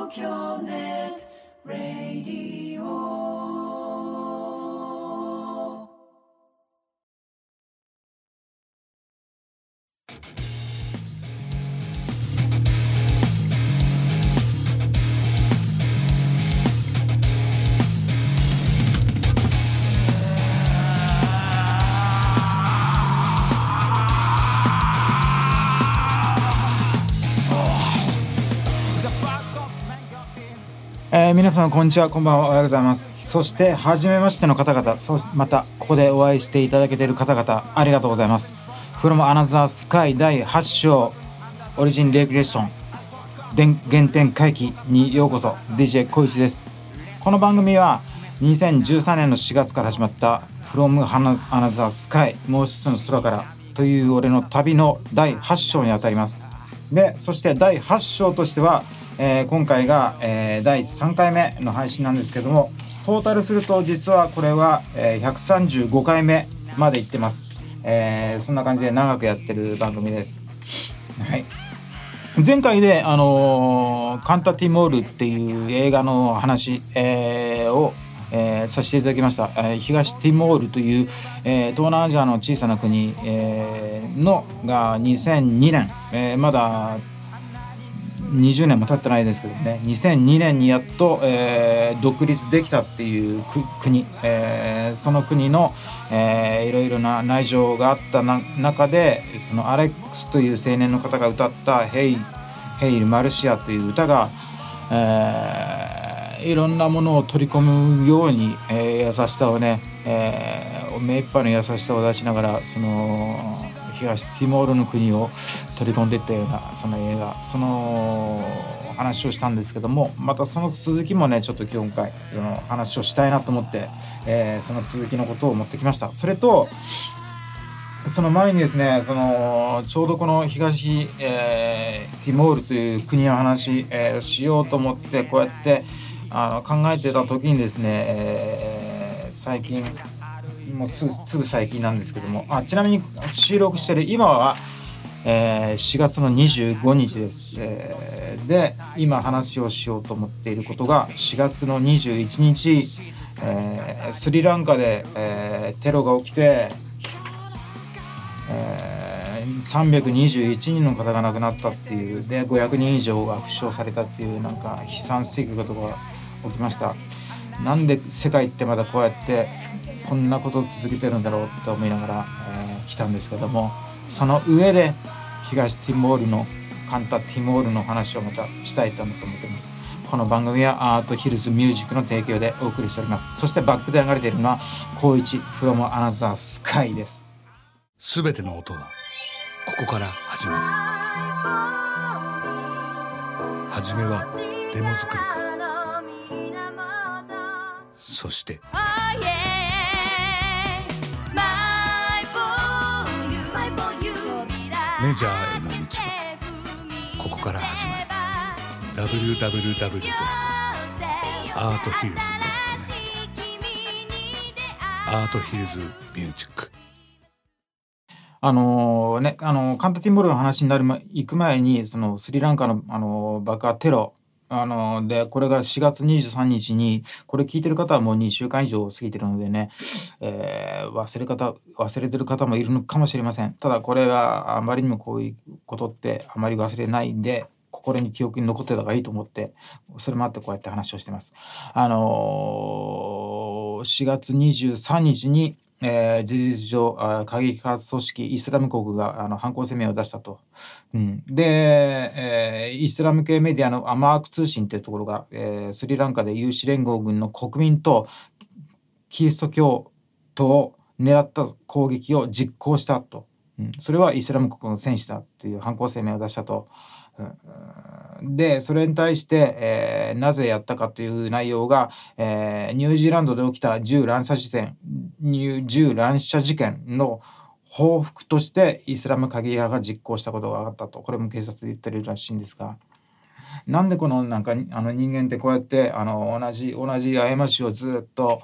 京ネットラディオ。 皆さんこんにちは、こんばんは、おはようございます。そして初めましての方々、またここでお会いしていただけている方々、ありがとうございます。 From Another Sky 第8章オリジンレギュレーション原点回帰にようこそ。 DJ 小一です。この番組は2013年の4月から始まった From Another Sky もう一つの空からという俺の旅の第8章にあたります。で、そして第8章としては今回が、第3回目の配信なんですけども、トータルすると実はこれは、135回目までいってます。そんな感じで長くやってる番組です。はい、前回で、カンタティモールっていう映画の話、をさせていただきました。東ティモールという、東南アジアの小さな国、のが2002年、まだ20年も経ってないですけどね、2002年にやっと、独立できたっていう国、その国の、いろいろな内情があった中で、そのアレックスという青年の方が歌ったヘイルマルシアという歌が、いろんなものを取り込むように、優しさをね、目いっぱいの優しさを出しながら、その東ティモールの国を取り込んでいったようなその映画、その話をしたんですけども、またその続きもね、ちょっと今回話をしたいなと思って、その続きのことを持ってきました。それとその前にですね、ちょうどこの東、ティモールという国の話、しようと思ってこうやって考えてた時にですね、最近もうすぐ最近なんですけども、ちなみに収録してる今は、4月の25日です。で、今話をしようと思っていることが、4月の21日、スリランカで、テロが起きて、321人の方が亡くなったっていう、で500人以上が負傷されたっていう、なんか悲惨すぎることが起きました。なんで世界ってまだこうやってこんなことを続けてるんだろうって思いながら、来たんですけども、その上で東ティモールのカンタティモールの話をまたしたいと思っています。この番組はアートヒルズミュージックの提供でお送りしております。そしてバックで流れているのは高一 From Another Sky です。 すべての音はここから始まる。初めはデモ作りから、そしてメジャーへの道はここから始まる。 www.arthhills.net アートヒルズミュージック。 カンタティモールの話に行く前に、そのスリランカの、爆破テロで、これが4月23日に、これ聞いてる方はもう2週間以上過ぎてるのでね、忘れてる方もいるのかもしれません。ただこれはあまりにもこういうことってあまり忘れないんで、心に記憶に残ってた方がいいと思って、それもあってこうやって話をしてます。4月23日に事実上過激派組織イスラム国が犯行声明を出したと。で、イスラム系メディアのアマーク通信というところが、スリランカで有志連合軍の国民とキリスト教徒を狙った攻撃を実行したと。それはイスラム国の戦士だという犯行声明を出したと。でそれに対して、なぜやったかという内容が、ニュージーランドで起きた銃乱射事件の報復としてイスラム過激派が実行したことが分かったと。これも警察で言ってるらしいんですが、なんでこの人間ってこうやって同じ過ちをずっと、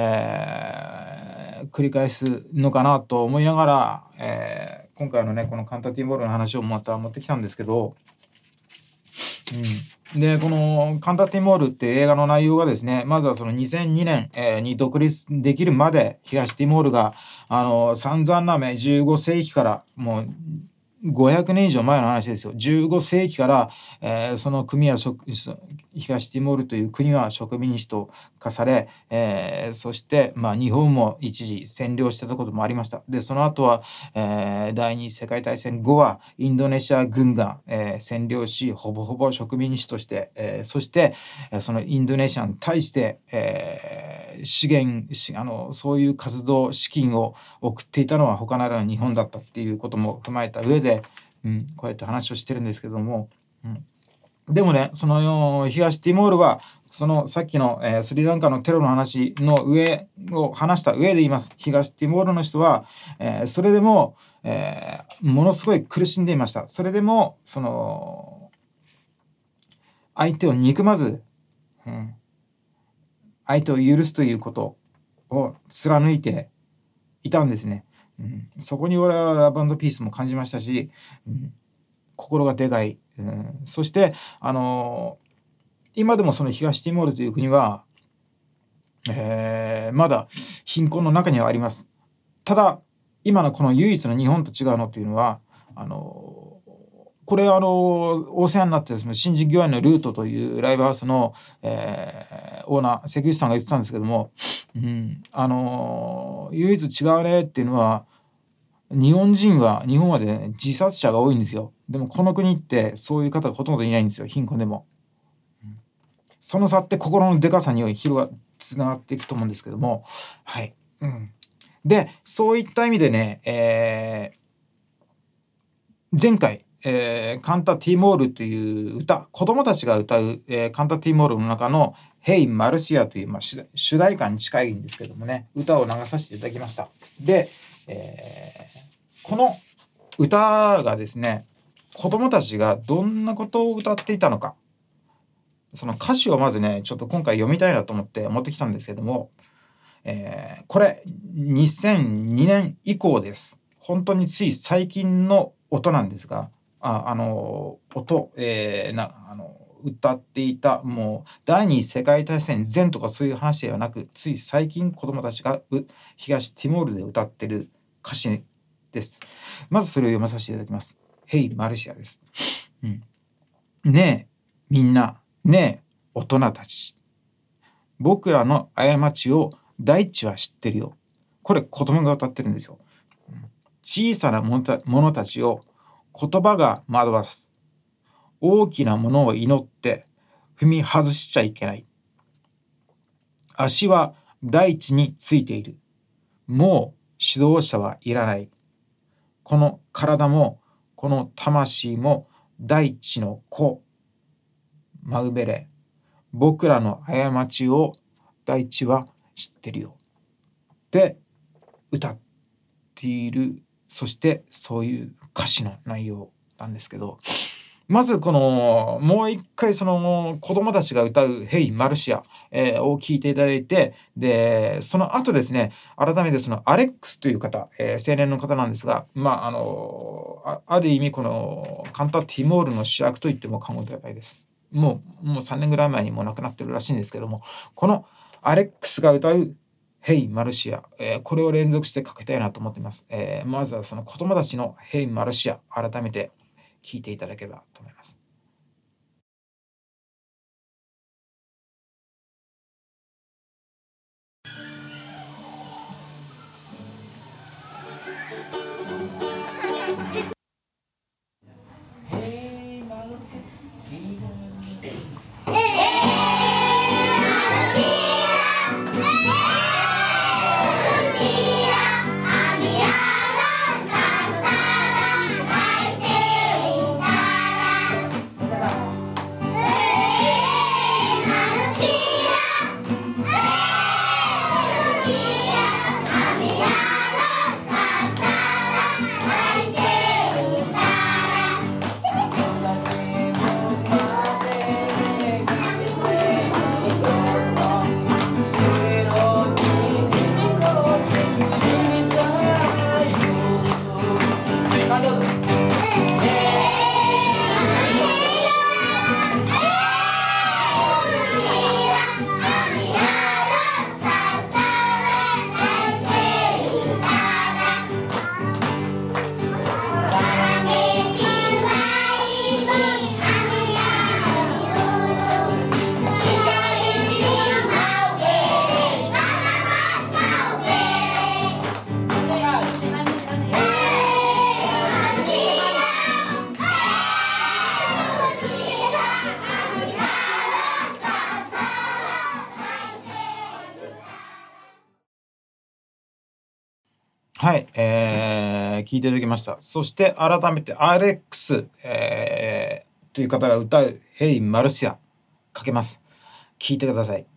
繰り返すのかなと思いながら、今回のねこのカンタティモールの話をまた持ってきたんですけど、 でこのカンタティモールっていう映画の内容がですね、まずはその2002年、に独立できるまで東ティモールが散々な目15世紀からもう500年以上前の話ですよ。15世紀から、その国は東ティモールという国は植民地と化され、そして、日本も一時占領したこともありました。でその後は、第二次世界大戦後はインドネシア軍が、占領しほぼほぼ植民地として、そしてそのインドネシアに対して、資源そういう活動資金を送っていたのは他ならぬ日本だったっていうことも踏まえた上で、こうやって話をしてるんですけども、でもねその東ティモールはそのさっきの、スリランカのテロの話の上を話した上で言います。東ティモールの人は、それでも、ものすごい苦しんでいました。それでもその相手を憎まず、相手を許すということを貫いていたんですね。そこに俺はラブ&ピースも感じましたし、心がでかい。そして、今でもその東ティモールという国は、まだ貧困の中にはあります。ただ今のこの唯一の日本と違うのというのはこれお世話になってですね、新宿御苑のルートというライブハウスの、オーナー関口さんが言ってたんですけども、唯一違うねっていうのは日本はね自殺者が多いんですよ。でもこの国ってそういう方がほとんどいないんですよ、貧困でも。その差って心のでかさにつながっていくと思うんですけども、はい、でそういった意味でね、前回カンタティモールという歌、子供たちが歌う、カンタティモールの中のヘイマルシアという、主題歌に近いんですけどもね、歌を流させていただきました。で、この歌がですね、子供たちがどんなことを歌っていたのか、その歌詞をまずねちょっと今回読みたいなと思って持ってきたんですけども、これ2002年以降です。本当につい最近の音なんですが、歌っていたもう第二次世界大戦前とかそういう話ではなく、つい最近子どもたちが東ティモールで歌ってる歌詞です。まずそれを読まさせていただきます。ヘイマルシアです。ねえみんな、ねえ大人たち、僕らの過ちを大地は知ってるよ。これ子供が歌ってるんですよ。小さなものたちを言葉が惑わす。大きなものを祈って踏み外しちゃいけない。足は大地についている。もう指導者はいらない。この体もこの魂も大地の子。マウベレ。僕らの過ちを大地は知ってるよ。で歌っている。そしてそういう歌詞の内容なんですけど、まずこのもう一回その子供たちが歌うヘイマルシア、を聞いていただいて、でその後ですね、改めてそのアレックスという方、青年の方なんですが、ある意味このカンタティモールの主役と言っても過言ではないです。もう3年ぐらい前にもう亡くなってるらしいんですけども、このアレックスが歌うヘイマルシア、これを連続してかけたいなと思っています。まずはその子供たちのヘイマルシア、改めて聞いていただければと思います。 はい、聞いていただきました。そして改めて RX、という方が歌う「Hey マルシア」かけます。聞いてください。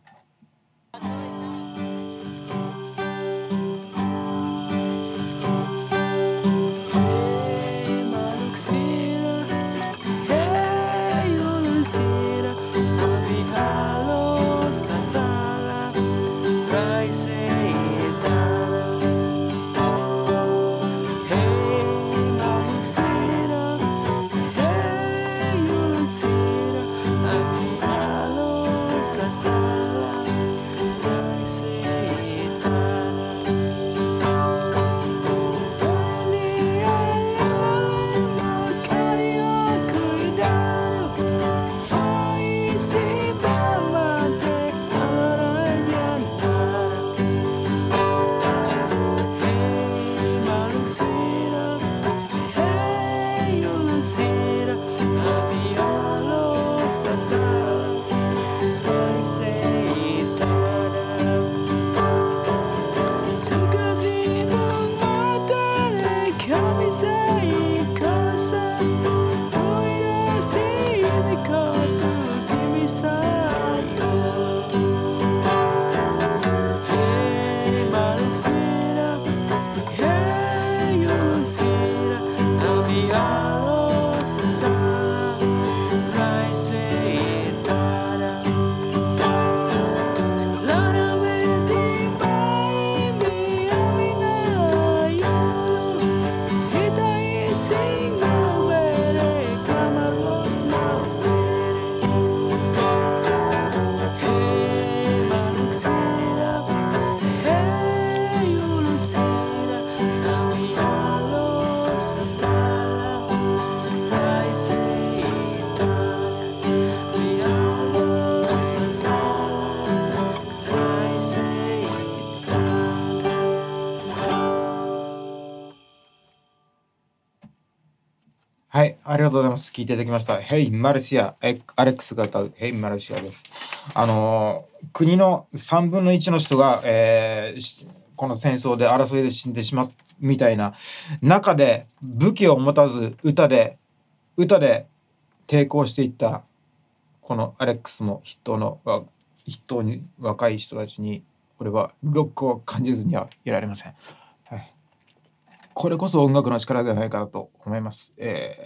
はい、ありがとうございます。聞いていただきました。Hey マルシア、アレックスが歌う Hey マルシアです。国の3分の1の人が、この戦争で争いで死んでしまうみたいな中で武器を持たず歌で抵抗していったこのアレックスも筆頭に若い人たちに俺はロックを感じずにはいられません。はい、これこそ音楽の力ではないかなと思います。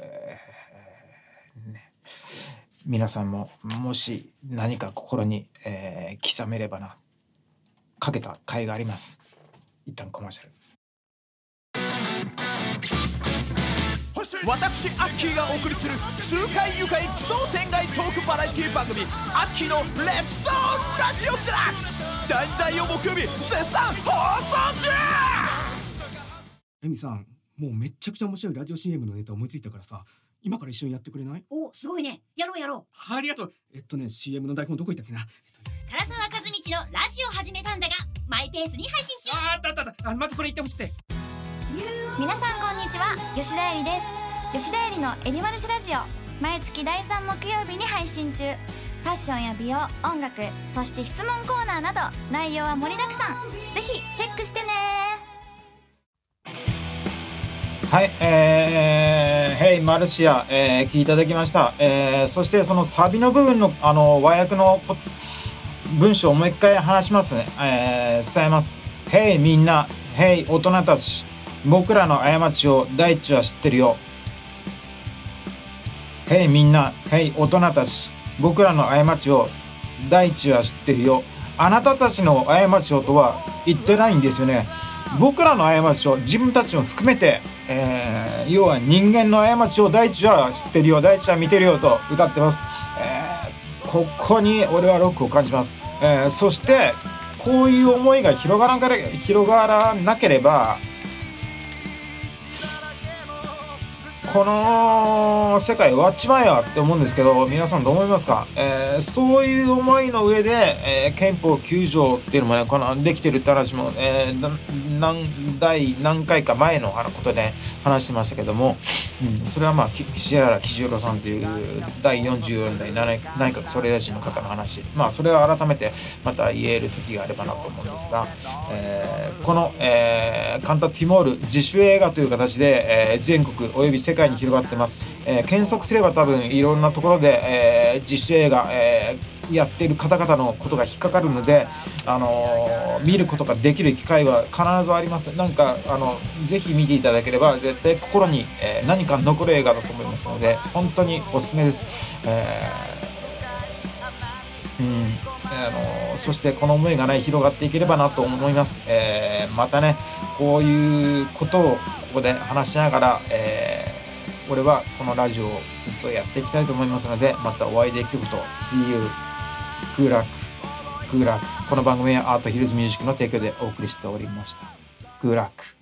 皆さんももし何か心に、刻めればなかけた甲斐があります。一旦コマーシャル。 私アッキーがお送りする痛快愉快奇想天外トークバラエティ番組アッキーのレッツドーンラジオデラックス第2第4木曜日絶賛放送中。 エミさん、もうめっちゃくちゃ面白いラジオ CM のネタ思いついたからさ、今から一緒にやってくれない？ お、すごいね。やろう。 ありがとう。CM の台本どこ行ったっけな。 唐沢和道のラジオ始めたんだがマイペースに配信中。 あったまずこれ言ってほしくて。 皆さんこんにちは、吉田絵里です。吉田絵里のエリマルシラジオ、毎月第3木曜日に配信中。ファッションや美容、音楽、そして質問コーナーなど内容は盛りだくさん。ぜひチェックしてね。 はい、Hey マルシア、聞いていただきました。そしてそのサビの部分の和訳の文章をもう一回話しますね。伝えます。Hey みんな、Hey 大人たち、僕らの過ちを大地は知ってるよ。Hey みんな、Hey 大人たち、僕らの過ちを大地は知ってるよ。あなたたちの過ちをとは言ってないんですよね。僕らの過ちを自分たちも含めて、要は人間の過ちを大地は知ってるよ、大地は見てるよと歌ってます。ここに俺はロックを感じます。そしてこういう思いが広がらなければこの世界終わっちまえよって思うんですけど、皆さんどう思いますか？そういう思いの上で、憲法9条っていうのもね、できてるって話も、 何回か前のことで話してましたけども、それは岸原喜十郎さんという第44代内閣総理大臣の方の話、それを改めてまた言える時があればなと思うんですが、この、カンタ・ティモール自主映画という形で、全国および世界に広がってます。検索すれば多分いろんなところで、自主映画、やっている方々のことが引っかかるので、見ることができる機会は必ずあります。ぜひ見ていただければ絶対心に、何か残る映画だと思いますので本当におすすめです。そしてこの思いが広がっていければなと思います。またねこういうことをここで話しながら、俺はこのラジオをずっとやっていきたいと思いますので、またお会いできることを See you Good luck。この番組はアートヒルズミュージックの提供でお送りしておりました。Good luck。